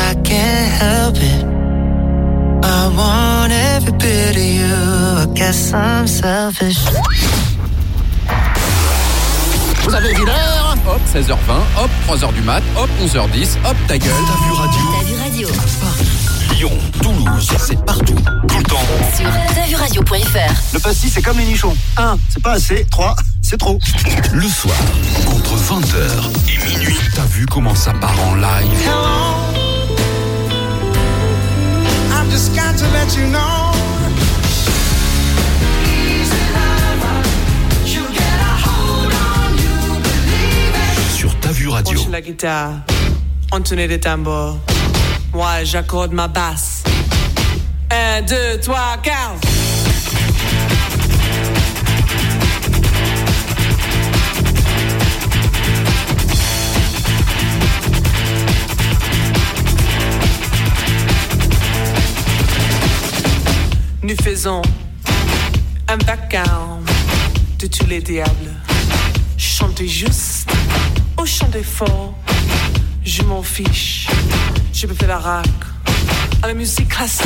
I can't help it. I want every bit of you. I guess I'm selfish. Vous avez vu l'heure? Hop, 16h20, hop, 3h du mat, hop, 11h10, hop, ta gueule. T'as vu radio? Lyon, Toulouse, c'est partout, tout le temps. Sur tavuradio.fr. Le pastis, c'est comme les nichons. 1, c'est pas assez. 3, c'est trop. Le soir, entre 20h et minuit, t'as vu comment ça part en live? I've just got to let you know. Sur T'as vu radio. Branche la guitare, entonner des tambours. Moi, j'accorde ma basse. 1, 2, 3, 15. Nous faisons un vacarme de tous les diables. Chantez juste ou chantez fort, je m'en fiche. Je peux faire la rock à la musique classique.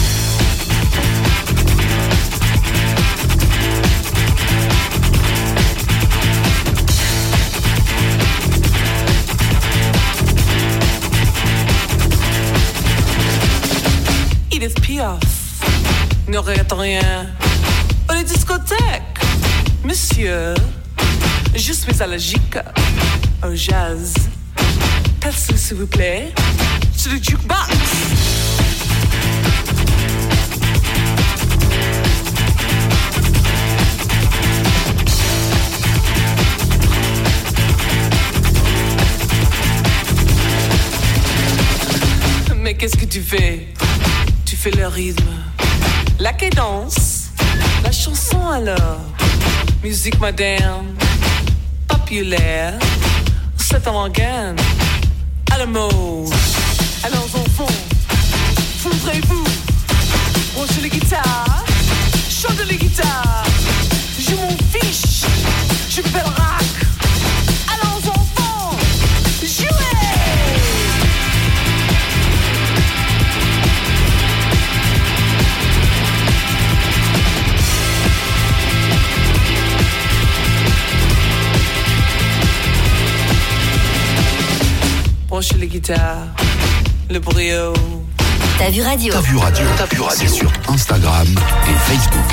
Edith Piaf ne regrette rien. Aux les discothèques, monsieur, je suis allergique au jazz. Passez s'il vous plaît sur le jukebox. Mais qu'est-ce que tu fais? Tu fais le rythme, la cadence, la chanson alors. Musique moderne, populaire, c'est avant-garde. À la mode. Alors enfants, ouvrez-vous, branchez les guitares, chantez les guitares. Je m'en fiche, je fais le rock. Alors enfants, jouez. Branchez les guitares, le brio. T'as vu radio? T'as vu radio? T'as vu radio? C'est sur Instagram et Facebook.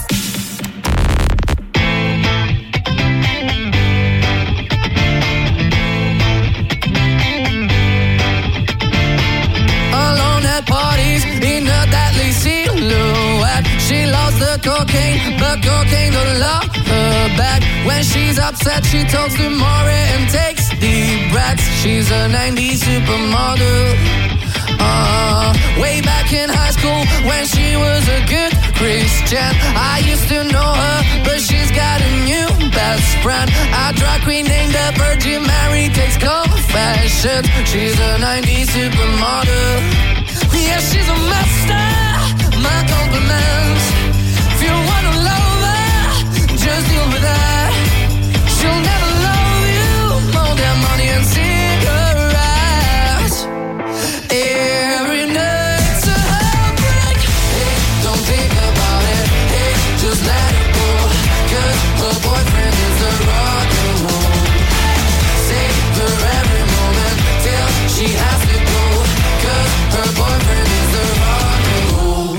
Alone at parties, in a deadly silhouette. She loves the cocaine, but cocaine don't love her back. When she's upset, she talks to Maury and takes deep breaths. She's a 90s supermodel. Way back in high school when she was a good Christian. I used to know her, but she's got a new best friend. A drag queen named the Virgin Mary takes confessions. She's a 90s supermodel. Yeah, she's a master. My compliments. If you wanna love her, just deal with her. She'll never love you more than money and cigarettes. Every night's a heartbreak. Hey, don't think about it. Hey, just let it go. 'Cause her boyfriend is a rock and roll. Save her every moment till she has to go. 'Cause her boyfriend is a rock and roll.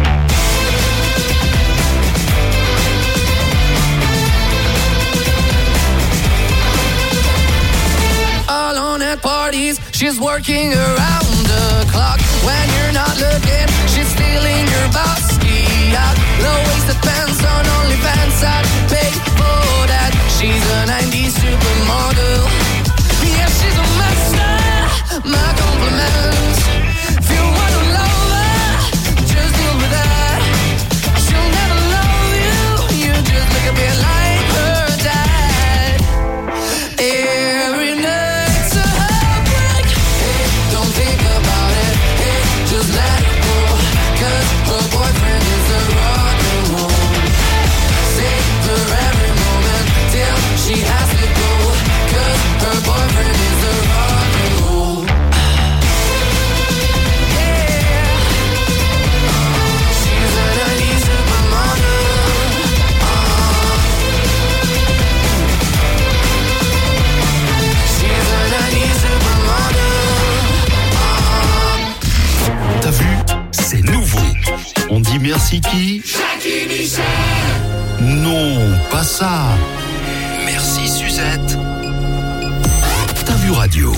Alone at parties, she's working around the clock. When you're not looking, she's stealing your bossy out. Low-waisted pants on OnlyFans, I'd pay for that. She's a 90s supermodel. Yeah, she's a master. My compliments. If you wanna love her, just deal with that. She'll never love you. You just look a bit like her dad. Every night's a heartbreak. Hey, don't think about it. Hey, just let it go. 'Cause her boyfriend is a rock and roll. Save her every moment till she has to go. 'Cause her boyfriend is a rock and roll. merci qui? Jackie Michel. Non, pas ça. Merci Suzette. T'as vu radio.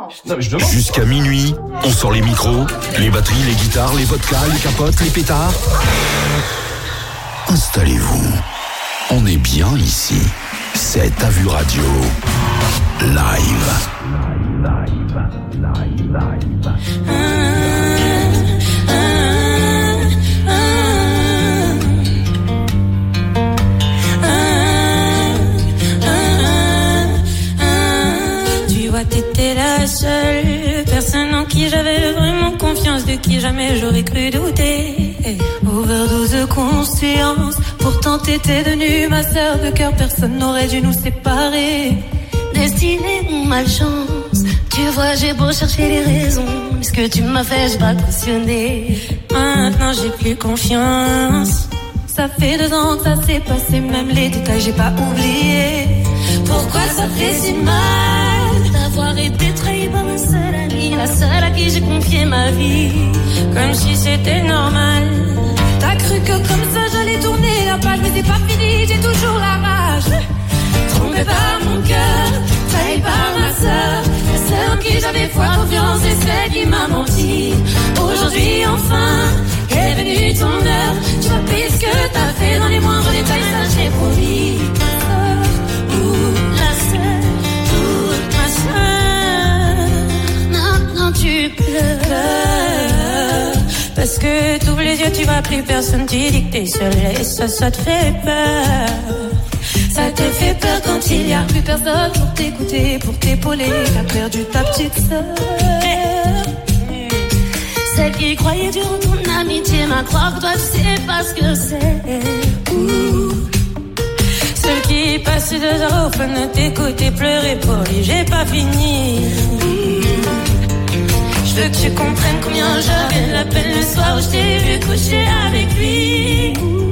Non, mais je demande. Jusqu'à minuit, on sort les micros, les batteries, les guitares, les vodkas, les capotes, les pétards. Installez-vous. On est bien ici. C'est T'as vu radio. Live. Tu vois, t'étais la seule personne en qui j'avais vraiment confiance, de qui jamais j'aurais cru douter. Overdose de conscience, pourtant t'étais devenue ma sœur de cœur, personne n'aurait dû nous séparer. Destinée ou malchance, tu vois j'ai beau chercher les raisons, mais ce que tu m'as fait j'ai pas cautionné. Maintenant j'ai plus confiance, ça fait 2 ans que ça s'est passé, même les détails j'ai pas oublié. Pourquoi ça fait si mal d'avoir été trahi par ma seule amie, la seule à qui j'ai confié ma vie, comme si c'était normal. T'as cru que comme ça j'allais tourner la page, mais c'est pas fini, j'ai toujours la rage. Trompé par mon cœur, trahi par ma sœur, la seule en qui j'avais foi, confiance, et celle qui m'a menti. Aujourd'hui enfin est venue ton heure, tu vas payer ce que t'as fait dans les moindres détails, ça j'ai promis. La seule, ma sœur, maintenant tu pleures. Parce que t'ouvres les yeux, tu vois plus personne, tu dis que t'es seule et ça te fait peur. Ça te fait peur quand il y a plus personne pour t'écouter, pour t'épauler. T'as perdu ta petite sœur. Celle qui croyait dur en ton amitié, ma croix que toi tu sais pas ce que c'est. Celle qui passe 2 heures au fun de t'écouter pleurer pour lui, j'ai pas fini. Je veux que tu comprennes combien j'avais la peine le soir où je t'ai vu coucher avec lui.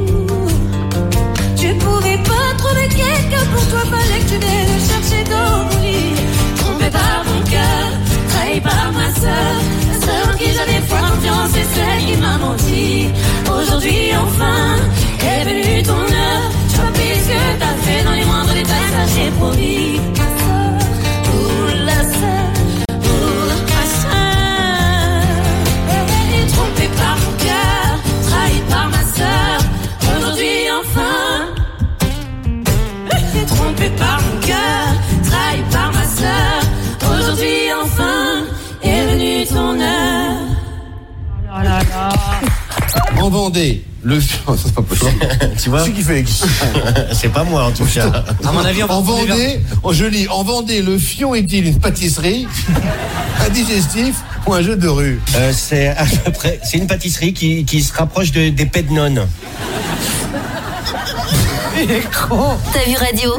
Tu pouvais pas trouver quelqu'un pour toi, fallait que tu viennes le chercher dans mon lit. Trompé par mon cœur, trahi par ma sœur, la seule en qui j'avais foi, confiance, et celle qui m'a menti. Aujourd'hui enfin est venue ton heure, tu vas payer ce que t'as fait dans les moindres détails, ça j'ai promis. Pour la sœur, trompé par mon cœur, trahi par ma sœur, aujourd'hui enfin. Trompé par mon cœur, trahi par ma sœur, aujourd'hui enfin est venue ton heure. Oh là là. En Vendée, le fion, c'est pas possible. Tu vois, Celui qui fait c'est pas moi en tout cas. À mon avis, En Vendée, je lis, en Vendée, le fion est-il une pâtisserie, un digestif ou un jeu de rue? C'est à peu près, c'est une pâtisserie qui se rapproche des pets de nonnes. T'as vu radio?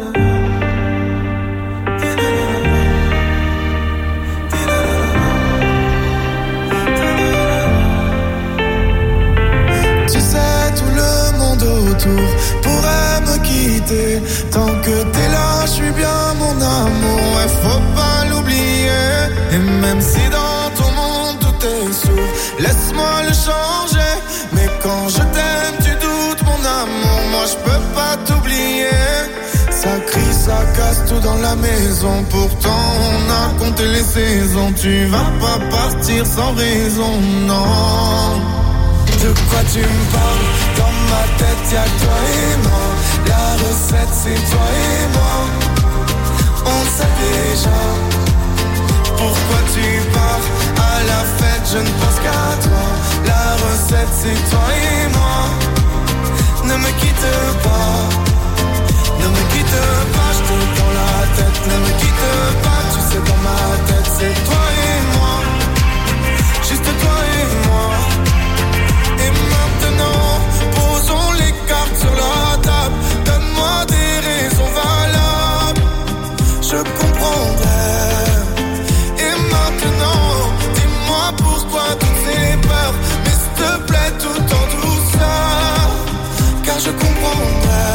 Tu sais, tout le monde autour pourrait me quitter. Tant que t'es là, je suis bien mon amour, ouais, faut pas l'oublier. Et même si dans ton monde tout est sourd, laisse-moi le changer. Mais quand je t'aime, tu doutes mon amour, moi je peux pas t'oublier. Ça crie, ça casse tout dans la maison, pourtant on a compté les saisons. Tu vas pas partir sans raison, non. De quoi tu me parles? Dans ma tête y'a que toi et moi. La recette c'est toi et moi. On sait déjà. Pourquoi tu pars? À la fête je ne pense qu'à toi. La recette c'est toi et moi. Ne me quitte pas. Ne me quitte pas, je te dans la tête. Ne me quitte pas, tu sais dans ma tête c'est toi et moi. Juste toi et moi. Et maintenant, posons les cartes sur la table. Donne-moi des raisons valables, je comprendrai. Et maintenant, dis-moi pourquoi toutes ces peurs, mais s'il te plaît tout en douceur, car je comprendrai.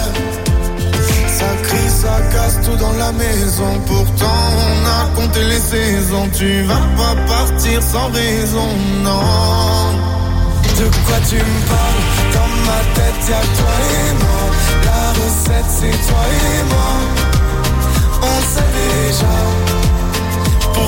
Ça crie, ça casse tout dans la maison, pourtant on a compté les saisons. Tu vas pas partir sans raison, non. De quoi tu me parles? Dans ma tête y'a que toi et moi. La recette c'est toi et moi. On sait déjà.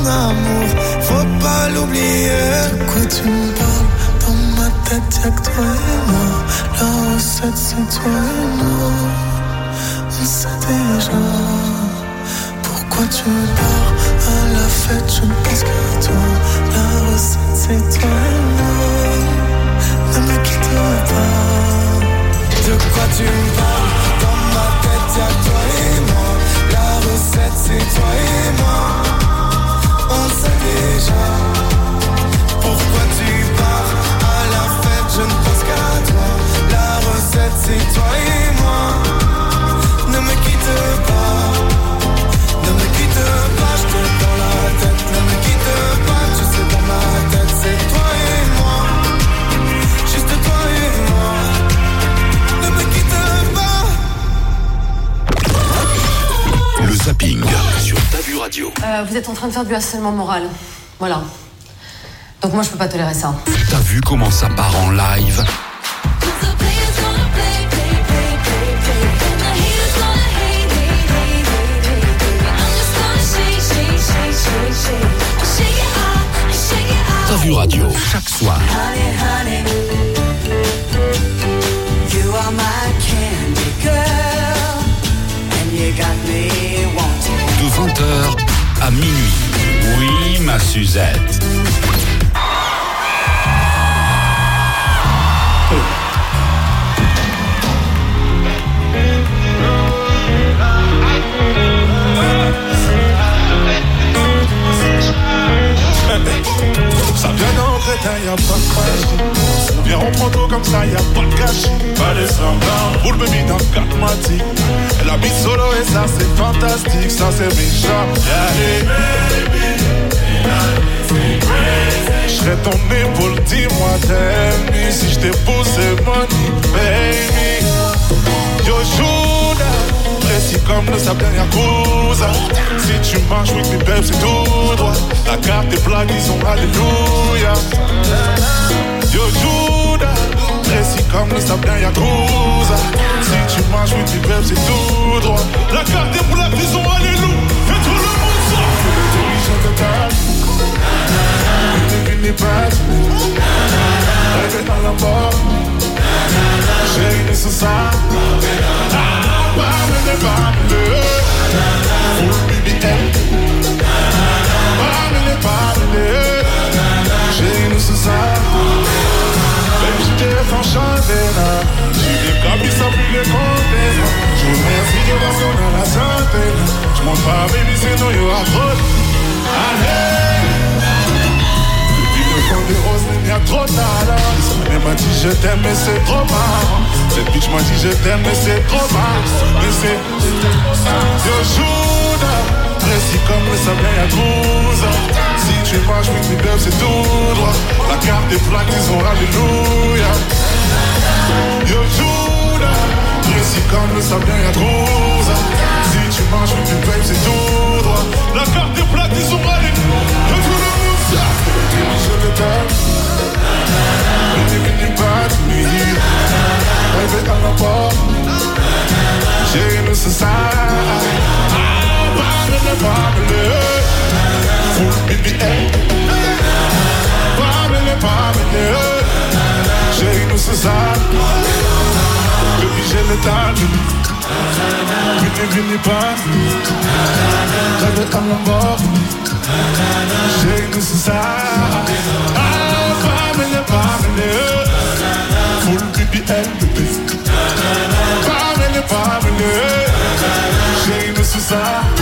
amour, faut pas l'oublier. De quoi tu me parles? Dans ma tête y'a que toi et moi. La recette c'est toi et moi. On sait déjà. Pourquoi tu me parles? À la fête je ne pense qu'à toi. La recette c'est toi et moi. Ne me quitte pas. De quoi tu me parles? Dans ma tête y'a que toi et moi. La recette c'est toi et moi. On sait déjà. Pourquoi tu pars? À la fête je ne pense qu'à toi. La recette c'est toi et moi. Ne me quitte pas. Ne me quitte pas, je te dans la tête. Ne me quitte pas, tu sais dans ma tête c'est toi et moi. Juste toi et moi. Ne me quitte pas. Le zapping sur Ta Vue Radio. Vous êtes en train de faire du harcèlement moral. Voilà. Donc moi je peux pas tolérer ça. T'as vu comment ça part en live? Ta Vue Radio, chaque soir. De 20h à minuit. Oui, ma Suzette. Ça vient d'un crétin, y'a pas de magie. On vient en prend comme ça, y'a pas de gâchis. Pas les semblants, pour le baby dans 4 matis. Elle habite solo et ça c'est fantastique. Ça c'est méchant. J'serais ton épaule, dis-moi tell me. Si j't'ai poussé money, baby. Yo Juda, précis comme le sable d'un Yakuza. Si tu marches with me babe c'est tout droit. La carte des plaques ils sont alléluia. Yo Juda, précis comme le sable d'un Yakuza. Si tu marches with me babe c'est tout droit. La carte des plaques ils sont alléluia. Et tout le monde sort. Je te parle. N'est pas rêver dans la mort. J'ai une sous ça. Bamele, full BBM. Bamele, j'ai une sous ça. Même si t'es en chandelle. J'ai des cabis sans plus les containers. Je vous remercie de voir son dans la santé. Je m'en pas baby sinon y'aura trop. Allez. Quand des roses, il y a trop de talent. Elle m'a dit je t'aime mais c'est trop marrant. Cette bitch m'a dit je t'aime mais c'est trop marrant. Mais c'est Yo Juda, précis comme le sable Yakuza. Si tu marches with me babe c'est tout droit. La carte des plaques ils ont alléluia. Yo Juda, précis comme le sable Yakuza. Si tu marches with me babe c'est tout droit. La carte des plaques ils ont alléluia. Yo tout le monde ça. Je le donne. Vini pas de nuit. Rêver dans la porte. J'ai une société. Bamele. Full BBM. Bamele. J'ai une société. Baby j'ai le talent. Vini pas. Rêver dans la porte. J'ai une société. Bamele. Full BBM. Bamele. J'ai une société.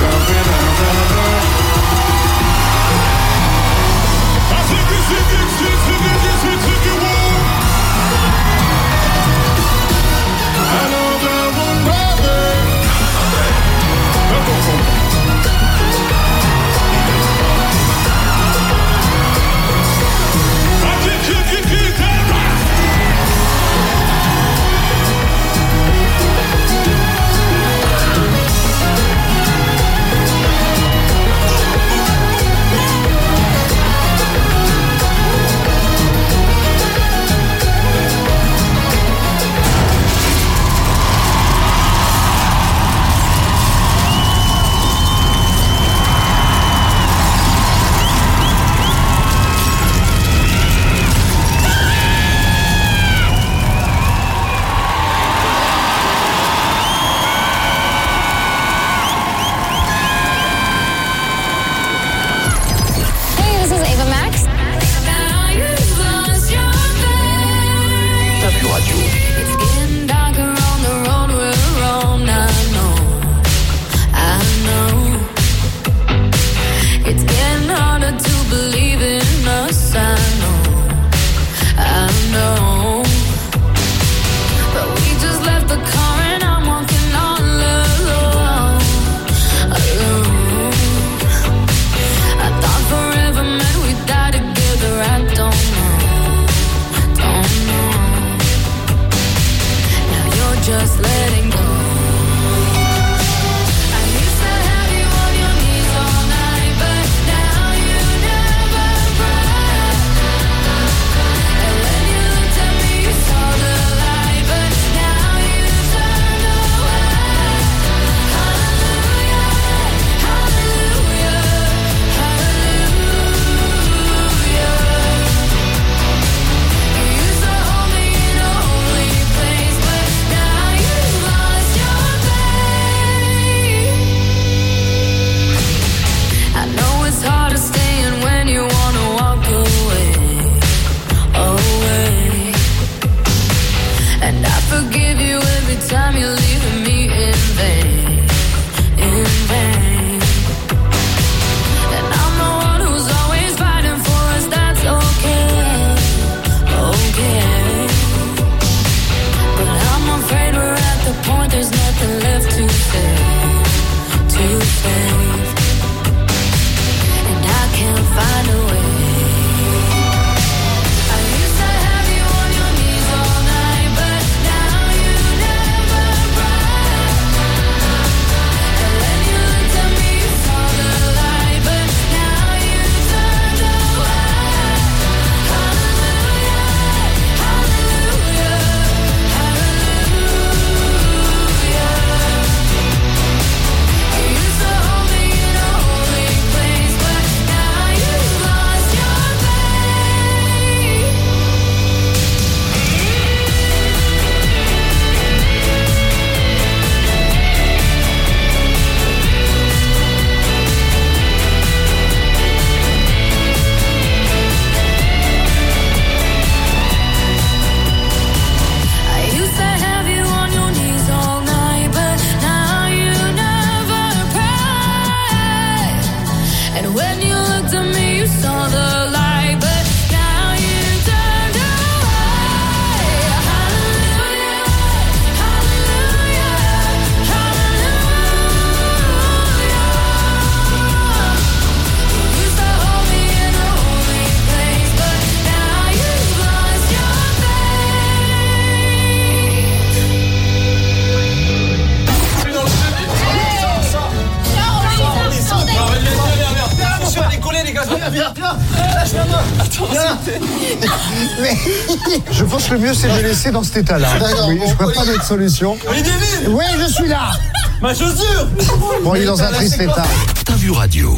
Je pense que le mieux, c'est de le laisser dans cet état-là. D'accord, Oui, bon, je vois Olivier. pas d'autre solution. Olivier Ville. Oui, je suis là. Ma chaussure. Bon, il est dans un triste état. T'as vu radio.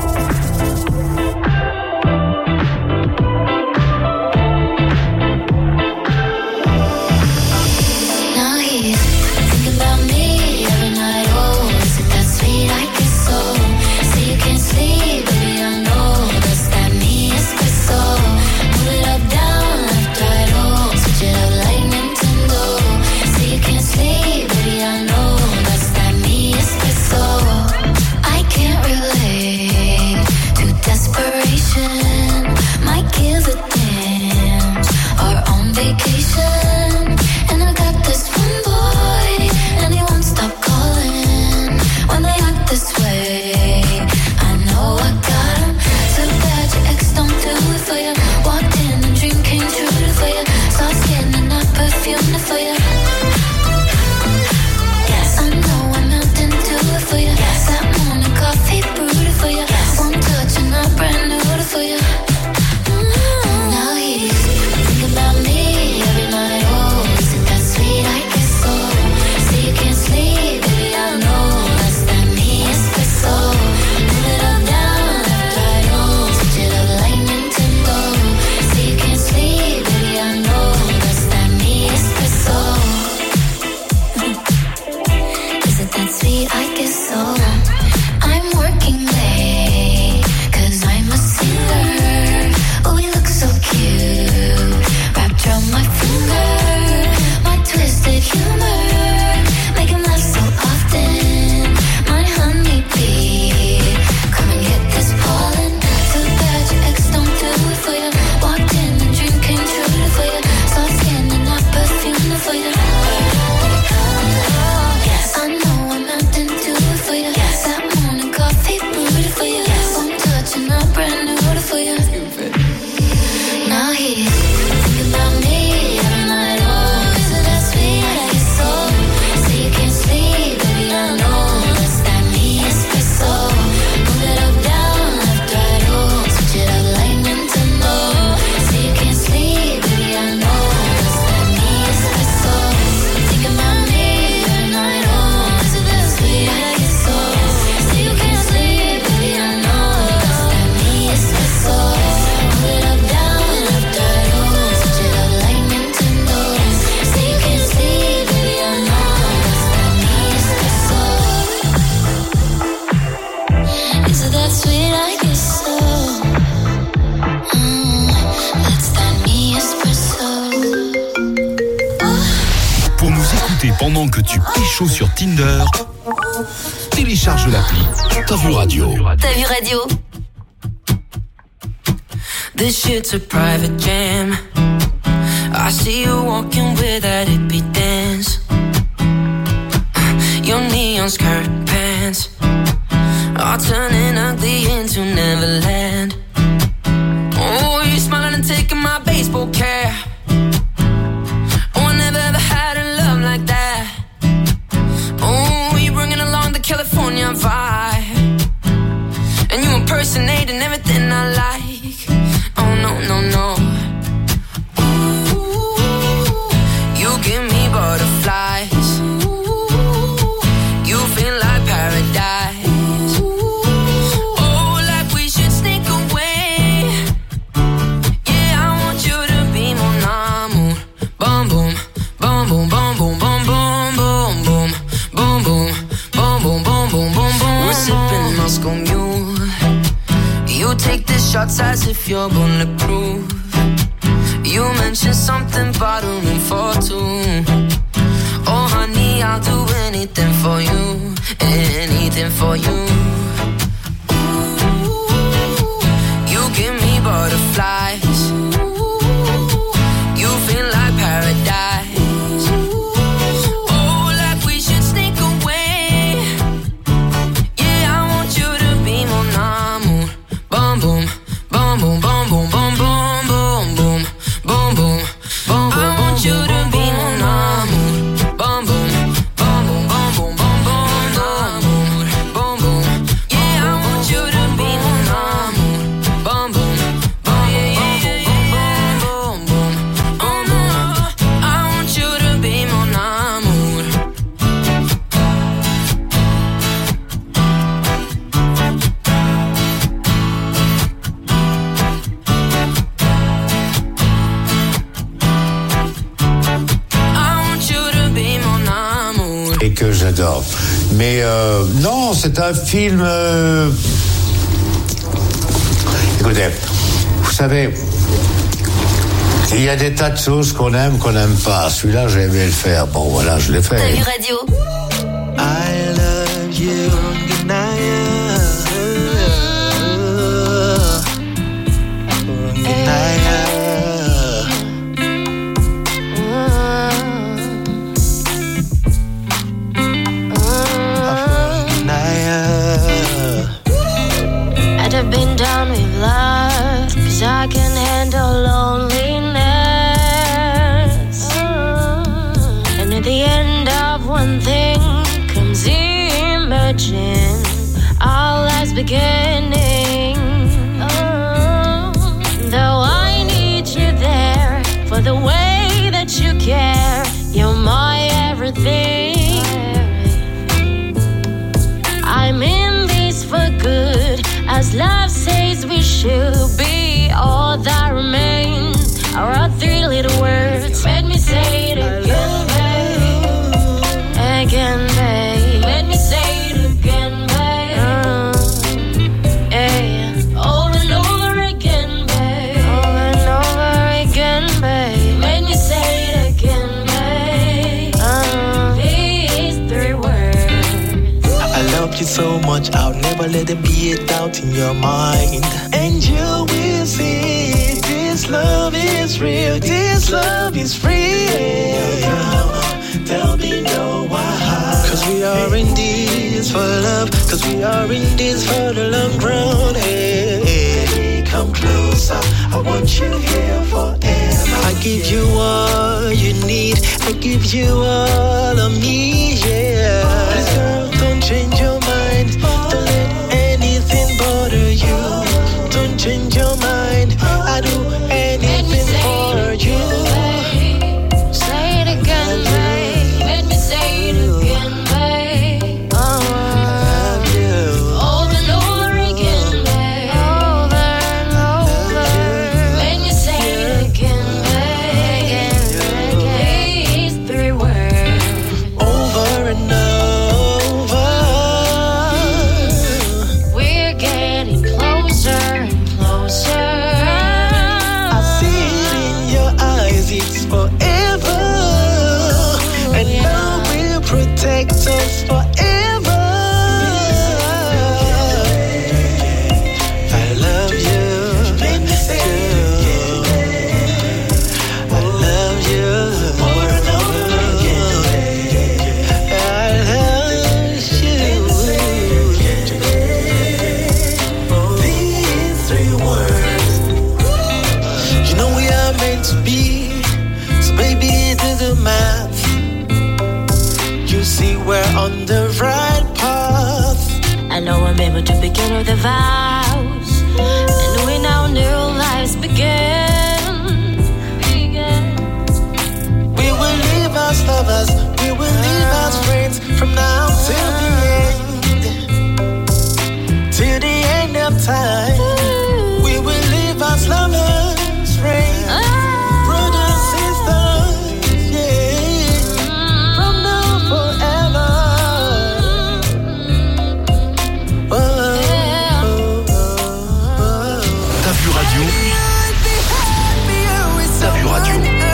Now he's thinking about me every night. Oh, is it that sweet? I guess so. Say you can't sleep, baby, I know. That's that me espresso. Move it up, down, left, right, oh. Switch it up like Nintendo. Say you can't sleep, baby, I know. That's that me espresso. I can't relate to desperation. My gears are damned, are on vacation. And I got this one boy, and he won't stop calling. When they act this way, I know I got him. So bad your ex don't do it for you. Walked in, a dream came true for you. Soft skin and not perfume for you. Yes, I know I'm melting to it for you. That morning coffee brewed for you. One touch and I'm brand new for you. Now he's thinking about me every night. Oh, is it that sweet? I guess so. Say you can't sleep, baby, I know. That's that me espresso. Move it up, down, left, right, oh. Switch it up like Nintendo. Say you can't sleep, baby, I know. That's that me espresso. Is it that sweet? I guess so. I'm working late, 'cause I'm a singer. Oh, we look so cute, wrapped around my finger. My twisted humor, make him laugh so often. My honeybee, come and get this pollen. So bad your ex don't do it for you. Walked in, a dream came true for you. Soft skin and not perfume for you. Yes, I know I'm melting to it for you. That morning coffee brewed for you. One touch and I'm brand new for you. Now he's thinking about me every night. Oh, is it that sweet? I guess so. Say you can't sleep, baby, I know. That's that me espresso. Move it up, down, left, right, oh. Switch it up like Nintendo. Say you can't sleep, baby, I know. That's that me espresso. Thinking about me every night. Oh, is it that sweet? I guess so. Say you can't sleep, baby, I know. That's that me espresso. Move it up, down, left, right, oh. Switch it up like Nintendo. Say you can't sleep, baby, I know. That's that me espresso. Is it that sweet? I guess so. That's that me espresso. Pour nous écouter pendant que tu pécho sur Tinder, télécharge l'appli T'as vu radio. T'as vu radio? This shit's a private jam. I see you walking with that hippie dance. Your neon skirt pants are turning ugly into Neverland. Oh, you smiling and taking my baseball cap. Oh, I never ever had a love like that. Oh, you bringing along the California vibe, and you impersonating everything I like. Oh no, no, no. Ooh, you give me butterflies. You feel like paradise. Oh, like we should sneak away. Yeah, I want you to be mon amour. Boom, boom, boom, boom, boom, boom, boom, boom, boom, boom, boom, boom, boom, boom, boom, boom, boom, boom. We're sipping Moscow Mule. You take the shots as if you're bulletproof. You mentioned something about a room for two. Oh honey, I'll do anything for you. Anything for you. Ooh, you give me butterflies. You feel like paradise. Oh, like we should sneak away. Yeah, I want you to be mon amour. Boom, boom, boom, boom, boom, boom, boom, boom, boom, boom, boom, boom, boom. I want you to be mon amour. Boom, boom, boom, boom, boom, boom, boom, boom, boom, boom, boom. et que j'adore. Mais non, c'est un film... Écoutez, vous savez, il y a des tas de choses qu'on n'aime pas. Celui-là, j'ai aimé le faire. Bon, voilà, je l'ai fait. T'as vu radio? I love you, I'd have been down with love, 'cause I can handle loneliness. And at the end of one thing comes emerging, all as beginning. Though I need you there for the way that you care, you're my everything. I'm in this for good, as love says we should be. All that remains are our three little words. Let me say it again, babe. Again, babe. Let me say it again, babe. Yeah. Over and over again, babe. Over and over again, babe. Let me say it again, babe. These three words. I love you so much, I'll never let there be a doubt in your mind. And you will see, this love is real, this love is free. There'll be no why. 'Cause we are in this for love, 'cause we are in this for the long run. Hey, come closer, I want you here forever. I give you all you need, I give you all of me, yeah. Please girl, don't change your mind, don't let anything bother you. Don't change your mind, I do anything for you. Say it again, babe. Let me say it again, babe. Love you. Over and over again, babe. Over and over. When you say it again, babe. These three words. Over and over. We're getting closer and closer. I see it in your eyes, it's forever. And love will protect us forever. I love you. I love you. Over and over again. I love you. These three words. You know we are meant to be, so baby do the math. You see we're on the right path. I know I'm able to begin with the vows, and we now new lives begin. We will live as lovers, we will live as friends from now till the end. Till the end of time, we will live as lovers, friends, brothers, sisters, yeah. From now forever. T'as vu radio? T'as vu radio?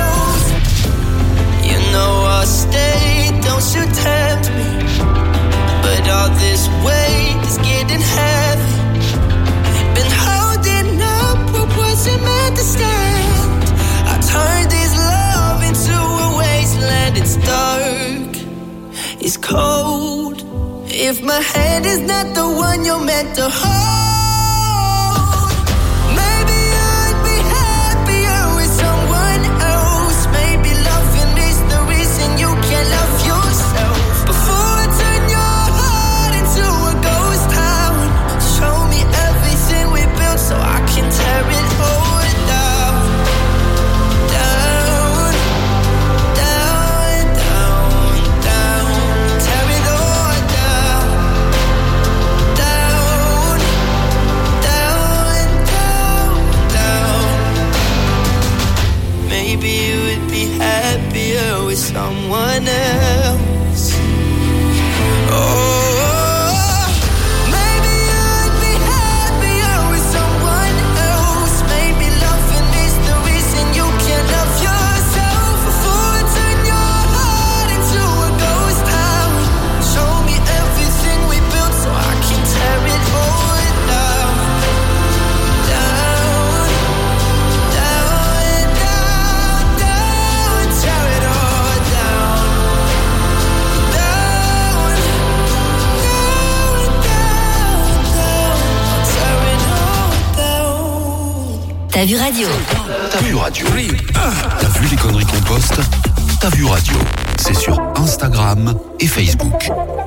You know I'll stay, don't you tempt me. But all this weight is getting heavy. Been holding up what wasn't meant to stand. I turned this love into a wasteland. It's dark, it's cold. If my hand is not the one you're meant to hold, maybe I'd be happier with someone else. Maybe loving is the reason you can't love yourself. Before I turn your heart into a ghost town, show me everything we built so I can tear it all down. Down, down, down, down. Tear it all down. Down, down, down, down. Maybe you would be happier with someone else. T'as vu radio? T'as vu radio? T'as vu les conneries qu'on poste? T'as vu radio? C'est sur Instagram et Facebook.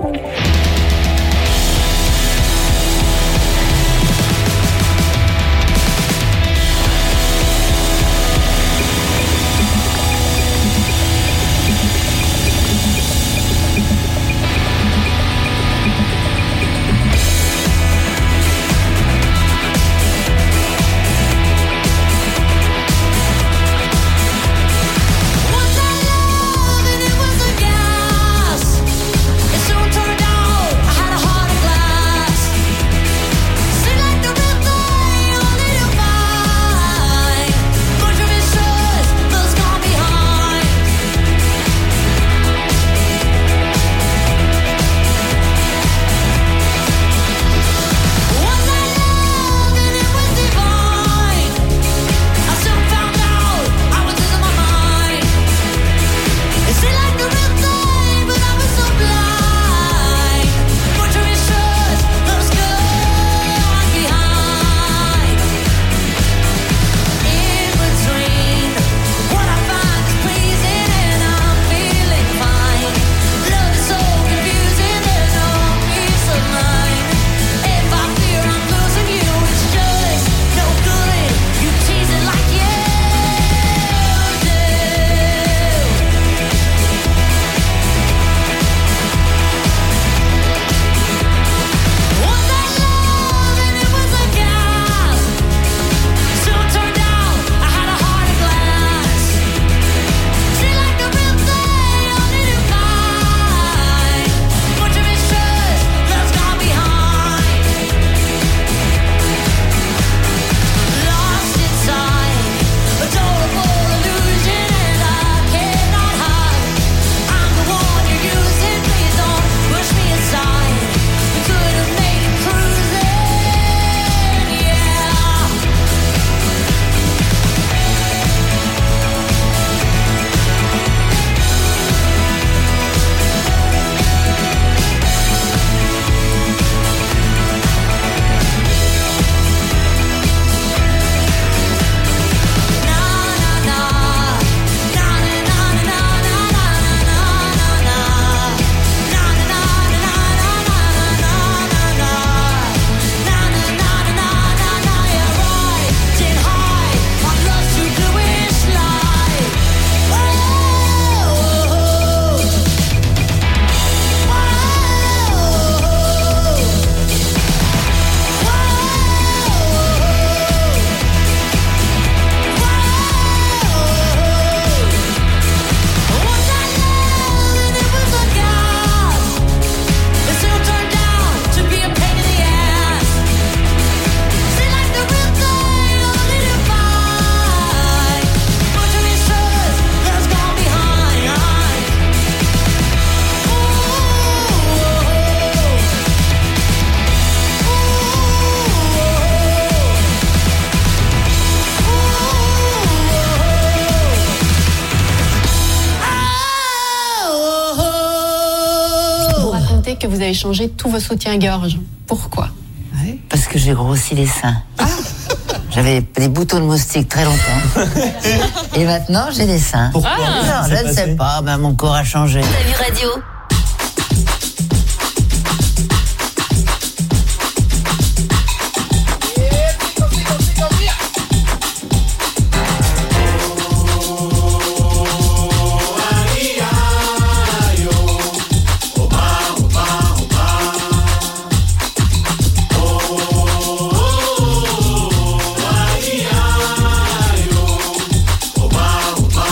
Que vous avez changé tous vos soutiens-gorge. Pourquoi? Parce que j'ai grossi les seins. J'avais des boutons de moustique très longtemps. Et maintenant, j'ai des seins. Pourquoi? Non, je ne sais pas, mais mon corps a changé. T'as vu radio?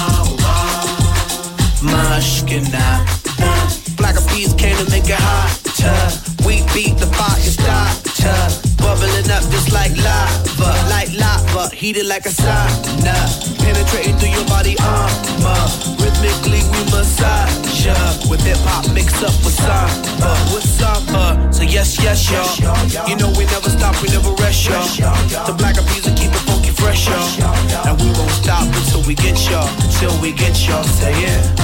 Black bees came to make it hot. like lava, heated like a sauna, penetrating through your body armor. Rhythmically we massage ya, with hip hop mixed up with samba, So yes, y'all. You know we never stop, we never rest, y'all. The Black Eyed Peas will keep it funky fresh, y'all. And we won't stop until we get y'all, say yeah.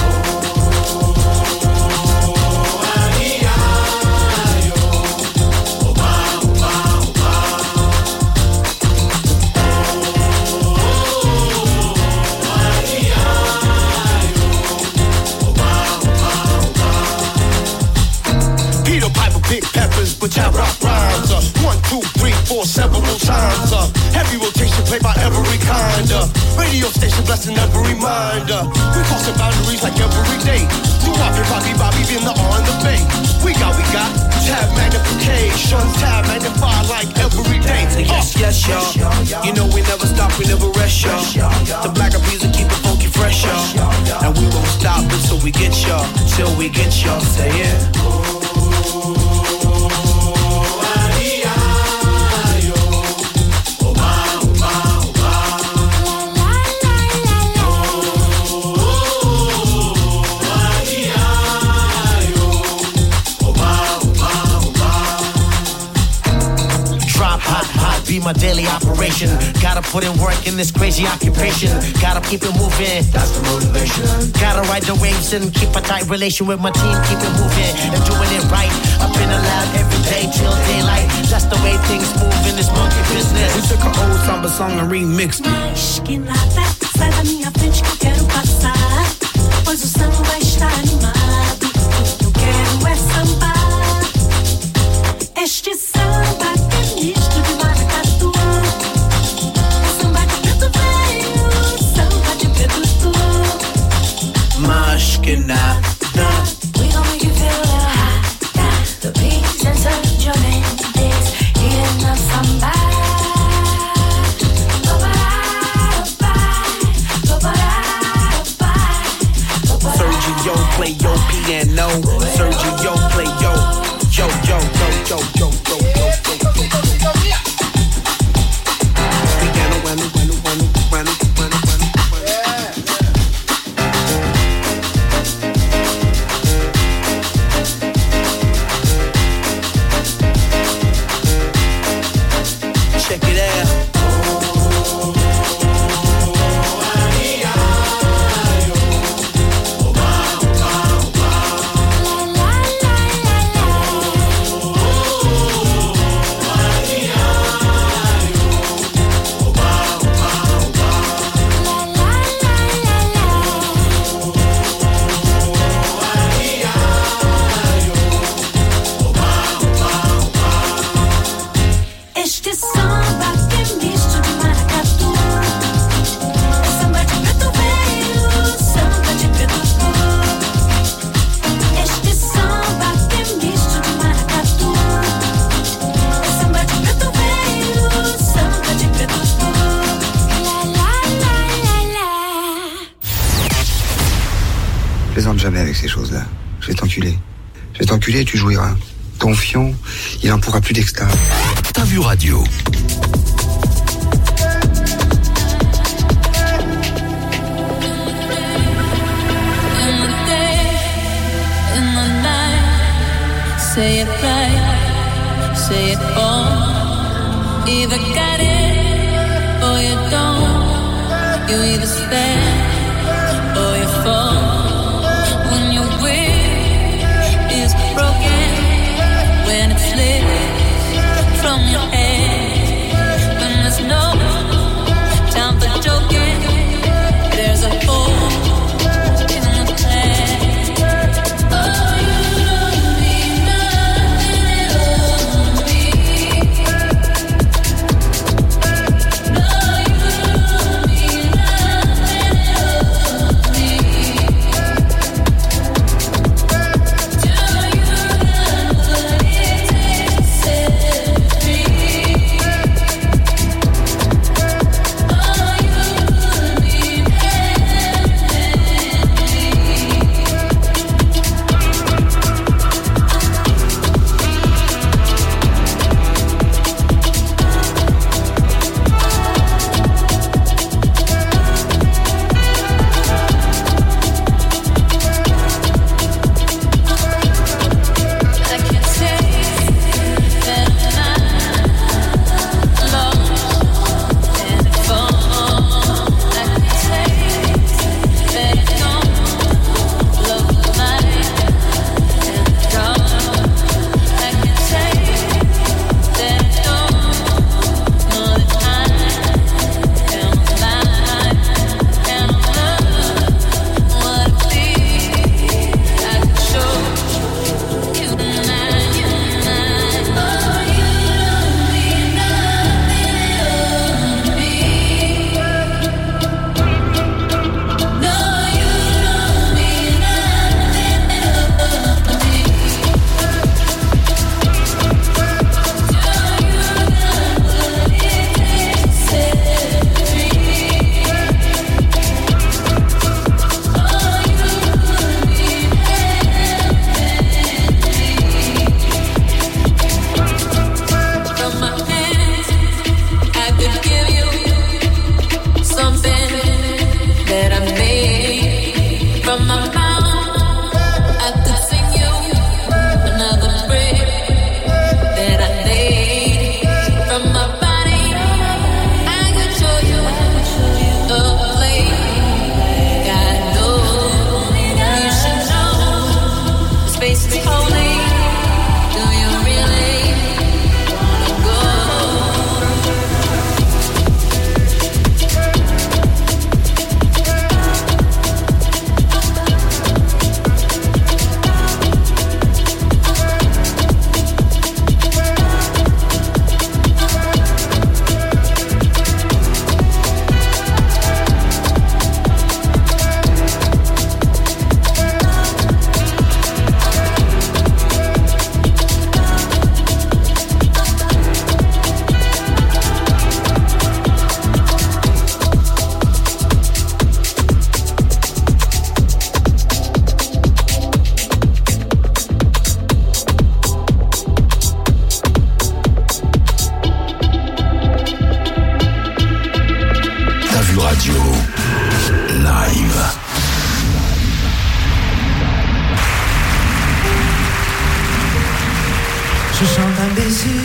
Big peppers, but I rock rhymes. 1, 2, 3, 4, several times. Heavy rotation played by every kind. Radio station blessing every mind. We crossing boundaries like every day. Do Bobby, being the R and the Bay. We got tab magnification, tab magnify like every day. Yes, y'all. You know we never stop, we never rest, y'all. The Black Eyed Peas will keep it funky fresh, y'all. And we won't stop until we get y'all, say yeah. Be my daily operation. Gotta put in work in this crazy occupation. Gotta keep it moving. That's the motivation. Gotta ride the waves and keep a tight relation with my team. Keep it moving and doing it right. Up in the lab every day till daylight. That's the way things move in this monkey business. We took an old samba song and remixed it. Mas que nada, sai da minha frente que eu quero passar. Pois o samba está animado. O que eu quero é sambar. Este samba é misto de maracatu. Samba de preto velho, samba de preto tu. Mas que nada. We gon' make you feel the hot. The beats and such your mendes. Eating up samba. Sergio play your piano. Sergio play yo. Check it out. Este samba que é misto de maracatu. Samba de preto velho, samba de preto tu. Este samba que é misto de maracatu. Samba de preto velho, samba de preto tu. La la la la la. Plaisante jamais avec ces choses-là. Je vais t'enculer. Je vais t'enculer et tu jouiras. Ton fion, il en pourra plus d'extase. T'as vu radio. Say it right, say it all. Either got it or you don't. You either stand or you fall. When your will is broken, when it slips from your head, when there's no time for joking, there's a hole in the plan. Oh, baiser.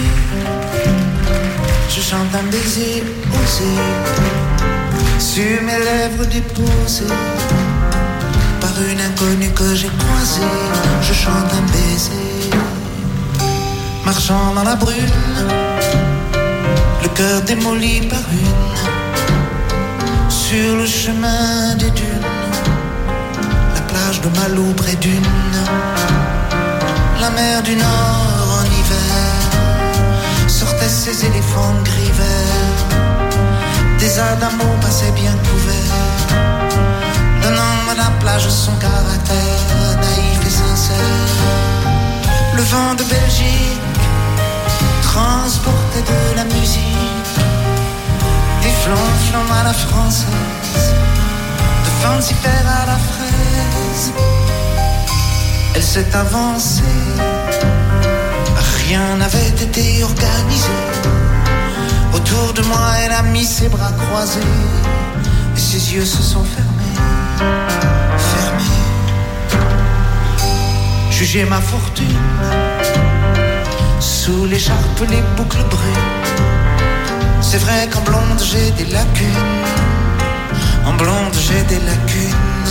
Je chante un baiser osé sur mes lèvres déposées par une inconnue que j'ai croisée. Je chante un baiser. Marchant dans la brume, le cœur démoli par une, sur le chemin des dunes, la plage de Malou près d'une, la mer du Nord en hiver, sortaient ces éléphants gris verts, des Adamo passaient bien couverts, donnant à la plage son caractère naïf et sincère. Le vent de Belgique transportait de la musique, des flonflons à la française, de Fancy Fair à la fraise. Elle s'est avancée, rien n'avait été organisé. Autour de moi, elle a mis ses bras croisés et ses yeux se sont fermés, fermés. Jugez ma fortune, sous l'écharpe les boucles brunes. C'est vrai qu'en blonde j'ai des lacunes, en blonde j'ai des lacunes.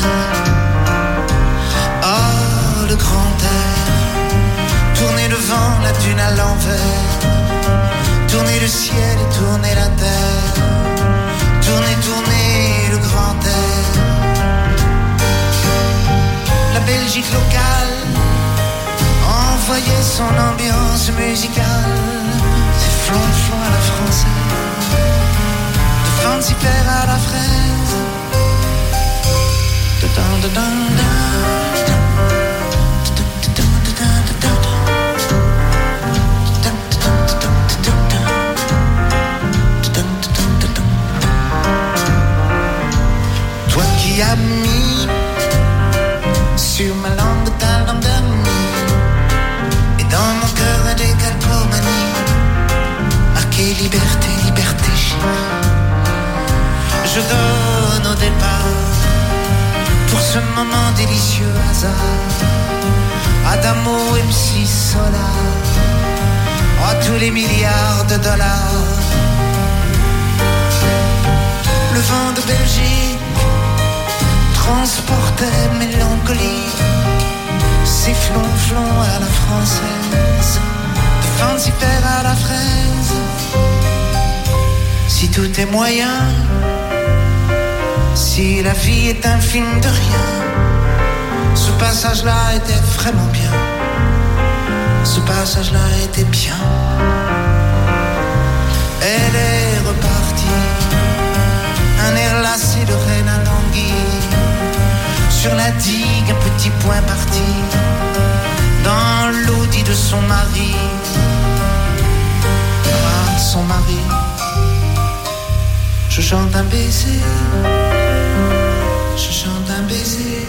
Ah, le grand air, tourner le vent, la dune à l'envers, tourner le ciel et tourner la terre, tourner, tourner le grand air. La Belgique locale envoyait son ambiance musicale, ses flonflons à la française, de Fancy Fair à la fraise. Toi qui as mis sur ma langue ta langue d'amis, et dans mon cœur un décalcomanie, marqué liberté, liberté chérie. Je donne au départ, pour ce moment délicieux hasard, Adamo, MC Solar, à tous les milliards de dollars. Le vent de Belgique transportait mélancolie, ses flonflons à la française, de Fancy Fair à la fraise. Si tout est moyen, si la vie est un film de rien, ce passage-là était vraiment bien, ce passage-là était bien. Elle est repartie, un air lassé de reine à languille, sur la digue un petit point parti, dans l'audit de son mari. Ah, son mari. Je chante un baiser, je chante un baiser.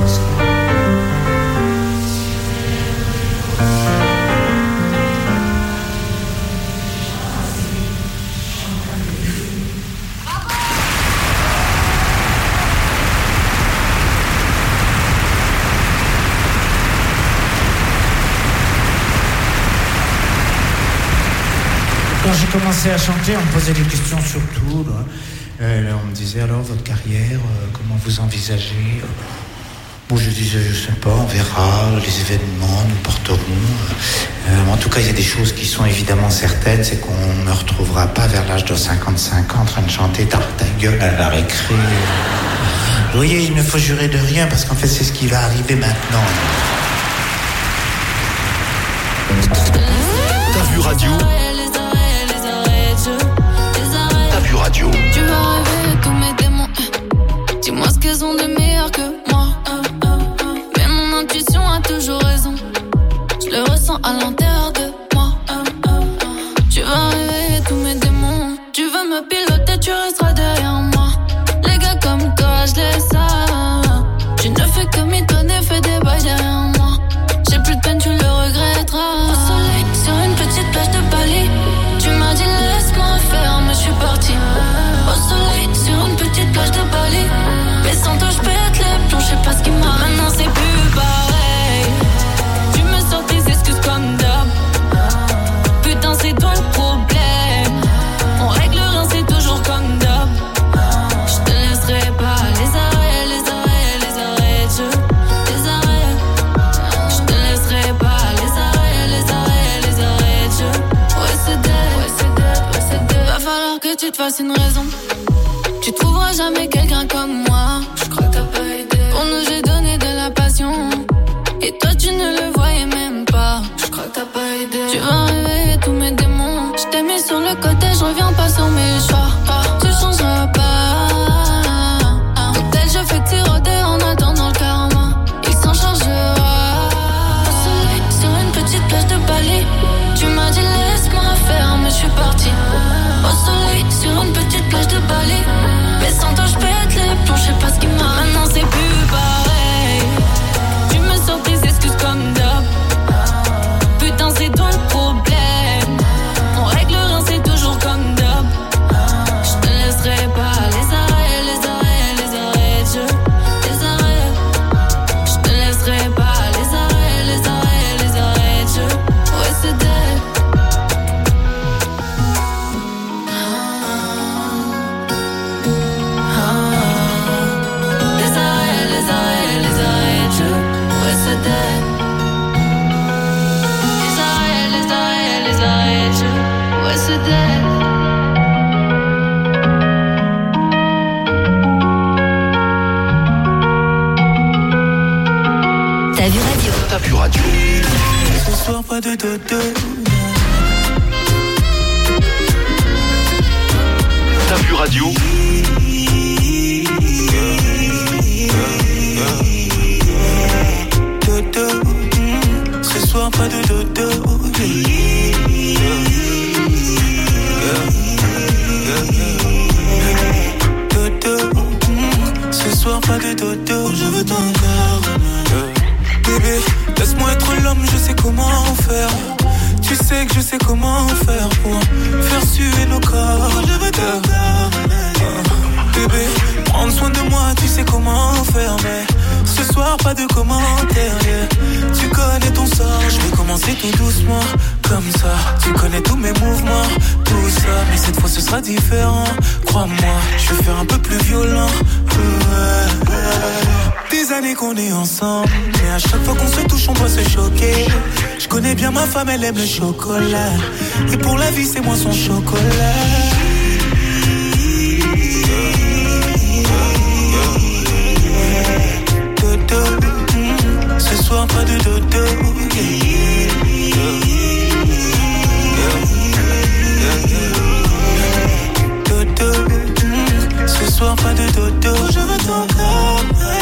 Quand j'ai commencé à chanter, on me posait des questions sur tout. On me disait alors votre carrière, comment vous envisagez? Bon, je disais, je sais pas, on verra, les événements nous porteront. En tout cas, il y a des choses qui sont évidemment certaines, c'est qu'on ne me retrouvera pas vers l'âge de 55 ans en train de chanter ta gueule à la récré. Vous voyez, il ne faut jurer de rien parce qu'en fait, c'est ce qui va arriver maintenant. T'as vu radio? T'as vu radio? Tu vas rêver tous mes démons. Dis-moi ce qu'elles ont de meilleur que moi. Mais mon intuition a toujours raison. Je le ressens à l'intérieur de moi. Tu vas réveiller tous mes démons. Tu veux me piloter, tu resteras derrière moi. Les gars comme toi, je les sais. Tu ne fais que m'y donner, fais des bails derrière moi. J'ai plus de peine, tu le regretteras. Au soleil, sur une petite plage de Bali. Tu m'as dit laisse-moi faire, mais je suis partie. Au soleil, sur une petite plage de Bali. Mais sans toi, je pète les plombs, je sais pas ce qui m'a. Maintenant, c'est plus pareil. Tu me sors tes excuses comme d'hab. tu te fasses une raison. Tu trouveras jamais quelqu'un comme moi. Je crois que t'as pas aidé. Pour nous j'ai donné de la passion. Et toi tu ne le voyais même pas. Je crois que t'as pas aidé. Tu vas réveiller tous mes démons. Je t'ai mis sur le côté, je reviens pas sur mes choix. Tu changeras pas. Cocktail, je fais tiroter en attendant le karma. Il s'en chargera. Au soleil, sur une petite plage de Bali. Tu m'as dit laisse-moi faire, mais je suis partie. Au soleil, sur une petite plage de Bali. Mais sans toi, je pète les plombs, je sais pas ce qui m'a. Maintenant, c'est plus pareil. Tu me sors tes excuses comme d'hab. Putain, c'est toi le problème. On règle rien, c'est toujours comme d'hab. Je te laisserai pas les arrêts, les arrêts, les arrêts de jeu. Les arrêts. Je te laisserai pas les arrêts, les arrêts, les arrêts de jeu. Ouais, c'est dead. T'as vu radio? T'as vu radio? Ce soir pas de dodo. T'as vu radio? Dodo. Ce soir pas de dodo. Dodo. Ce soir pas de dodo. Je veux ton corps. Bébé, laisse-moi être l'homme, je sais comment faire. Tu sais que je sais comment faire pour faire suer nos corps. Je veux ton corps. Bébé, prendre soin de moi, tu sais comment faire. Mais ce soir, pas de commentaires, yeah. Tu connais ton sort, je vais commencer tout doucement, comme ça. Tu connais tous mes mouvements, tout ça. Mais cette fois ce sera différent, crois-moi. Je vais faire un peu plus violent, Des années qu'on est ensemble, mais à chaque fois qu'on se touche on doit se choquer. Je connais bien ma femme, elle aime le chocolat. Et pour la vie c'est moi son chocolat. Dodo, ce soir pas de dodo. Dodo, ce soir pas de dodo. Je veux ton corps.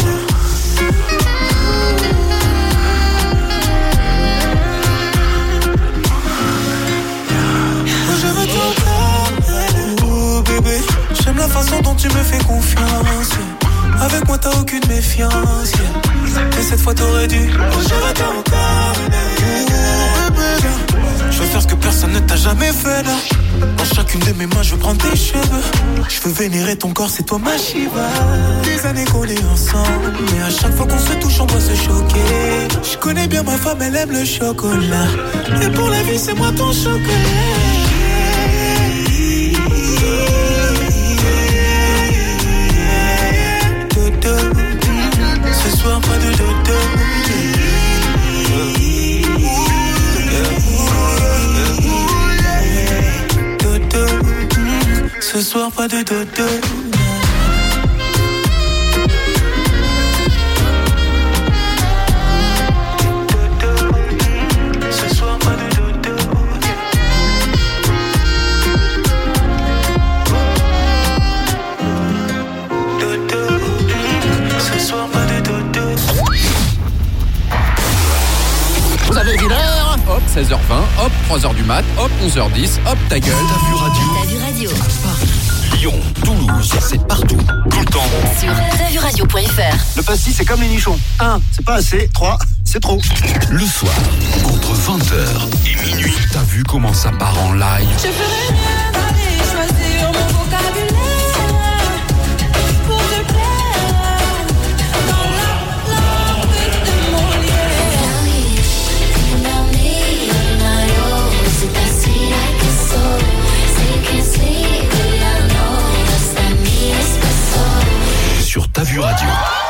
Je veux ton corps. Oh bébé, j'aime la façon dont tu me fais confiance. Avec moi t'as aucune méfiance, yeah. Mais cette fois t'aurais dû. Oh je veux ton corps. Je veux faire ce que personne ne t'a jamais fait là. Dans chacune de mes mains je veux prendre tes cheveux. Je veux vénérer ton corps, c'est toi ma Shiva. Des années qu'on est ensemble, mais à chaque fois qu'on se touche on doit se choquer. Je connais bien ma femme, elle aime le chocolat. Et pour la vie c'est moi ton chocolat. Dodo, ce soir pas de dodo. Dodo, ce soir pas de dodo. Ce soir pas de dodo. Dodo, ce soir pas de dodo. Vous avez vu l'heure? Hop, 16h20, hop, 3h du mat, hop, 11h10, hop, ta gueule. T'as vu radio? T'as vu radio? Lyon, Toulouse, c'est partout, tout le temps. Sur t'asvuradio.fr. Le pastis, c'est comme les nichons. 1, c'est pas assez. 3, c'est trop. Le soir, entre 20h et minuit, t'as vu comment ça part en live? Je ferai rien